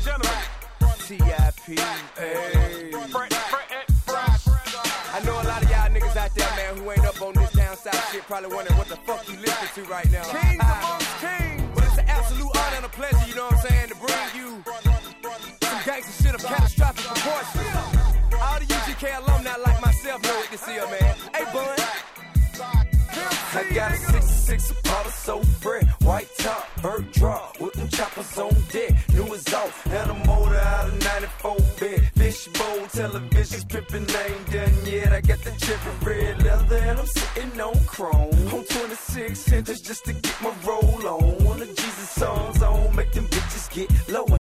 gentlemen, T.I.P. Hey. I know a lot of y'all niggas out there, man, who ain't up on this down south shit, probably wondering what the fuck you listen to right now. Kings amongst kings. But it's an absolute honor and a pleasure, you know what I'm saying, to bring you some gangster shit of catastrophic proportions. All the UGK alumni like myself know what this is, man. Hey, bud. I got a 66 Apollo so fresh, white top, bird drop, with them choppers on deck. New is off, and a motor out of 94 bed. Fishbone television's pimpin' ain't done yet. I got the trippin' red leather and I'm sitting on chrome. On 26 inches just to get my roll on. One of Jesus songs on, make them bitches get low.